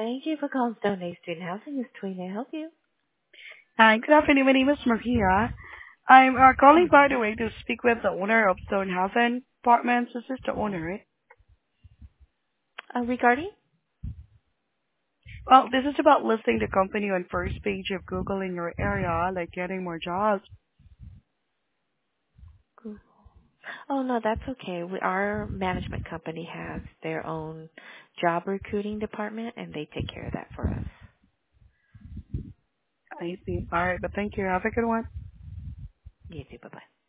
Thank you for calling Stone Age Student Housing. This is Tweet. May I help you? Hi, good afternoon. My name is Maria. I'm calling, by the way, to speak with the owner of Stone Housing Apartments. This is the owner, right? Regarding? Well, this is about listing the company on first page of Google in your area, like getting more jobs. Google. Oh, no, that's okay. Our management company has their own job recruiting department, and they take care of that for us. I see. All right, but thank you. Have a good one. You too. Bye-bye.